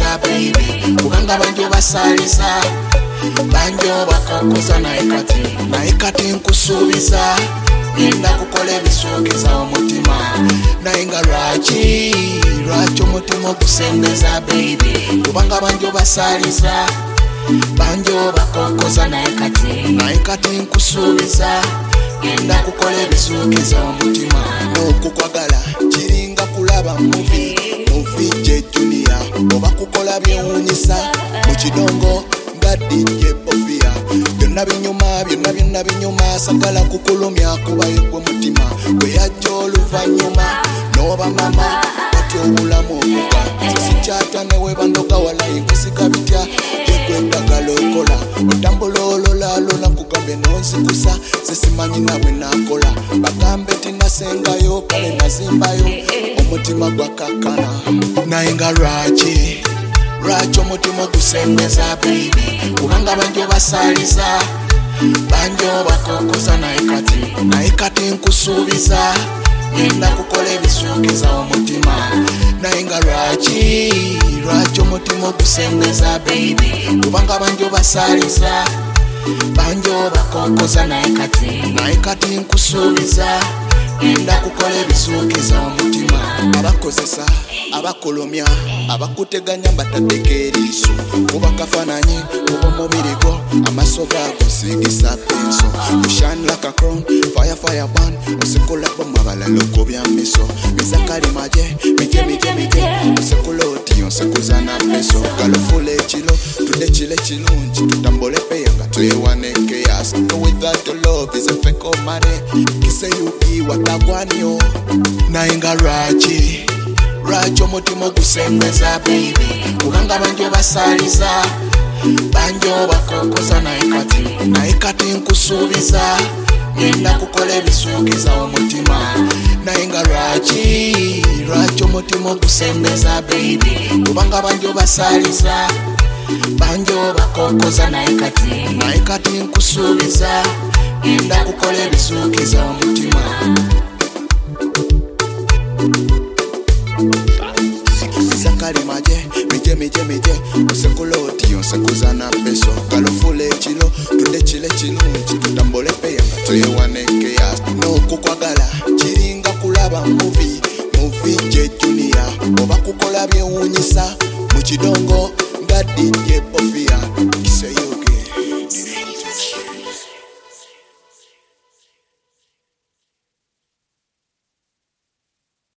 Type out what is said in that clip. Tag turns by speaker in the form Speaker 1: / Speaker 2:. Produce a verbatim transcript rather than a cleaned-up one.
Speaker 1: kusembeza baby kubanga banjo basalisa banjo bakakoza naye kati naye kati nkusuubiza ngenda kukola ebisuukiza omutima naye nga lwaki lwaki omutima okusembeza baby kubanga banjo basalisa banjo bakokoza naye kati naye kati nkusuubiza ngenda kukola ebisuukiza omutima n'okukwagala kiringa kulaba muvi muvi gye junior oba kukola byewuunyisa mu kidongo nga D J Bofia byonna binyuma byonna byonna binyuma sagala kukulumya kubayo gwe mutima bwe yajja oluvannyuma n'oba mama batya obulamu okuga sikyata newe bandoga walayi nkusika bitya yekwendagala okola otambula ololalola kugambe nonsikusa sesimanyi nabwe nakola bagambe tinasengayo kale nazimbayo omutima gwakakana naye nga lwaki lwaki omutima ogusembeza baby kubanga banjo basalisa banjo bakokoza naye kati naye kati nkusuubiza ngenda kukola ebisuukiza omutima naye nga lwaki lwaki omutima ogusembeza baby kubanga banjo basalisa banjo bakokoza naye kati naye kati nkusuubiza ngenda kukola ebisuukiza omutima abakozesa abakolomya abakuteganya mbatadeko eriiso kuba kafananyi kuba omubiri gwo amaaso gago sigisa penso you shine like a crown fire fire burn osekula bomu abalala okobya miso bizakali maje mije mije mije osekula oti onsekuza na peso galofula ekilo tudde kile kirungi tutambule peya nga twewaneke yas without the love is a fake of money kise yuki watagwanyo naye nga lwaki lwaki omutima ogusembeza baby kubanga banjo basalisa banjo bakokoza naye kati naye kati nkusuubiza ngenda kukola ebisuukiza omutima naye nga lwaki lwaki omutima ogusembeza baby kubanga banjo basalisa banjo bakokoza naye kati naye kati nkusuubiza ngenda kukola ebisuukiza omutima Zakari maje, mije mije mije osekula oti onsekuza na peso galofula ekilo tudde kile kirungi tutambule peya nga twewaneke yas n'okukwagala kiringa kulaba muvi muvi gye junior oba kukola byewuunyisa mu kidongo nga D J Bofia